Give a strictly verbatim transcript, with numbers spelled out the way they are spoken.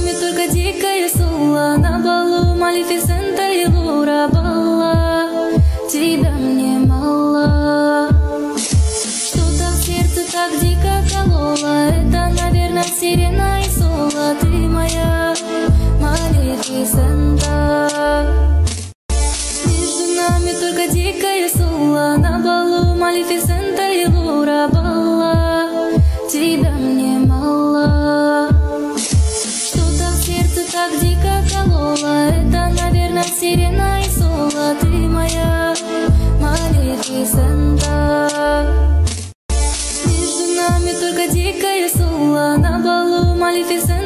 нами только дикая сула, на балу Малефисента и Лура Балла. Тебя мне мало. Что-то в сердце так дико кололо, это, наверное, сирена и соло. Ты моя Малефисента. Между нами только дикая сула, на балу Малефисента и Лура Балла. Тебя мне мало. Что-то в сердце так дико кололо, это, наверное, сирена и соло. Ты моя Малефисента. Между нами только дикая сула, на балу Малефисента.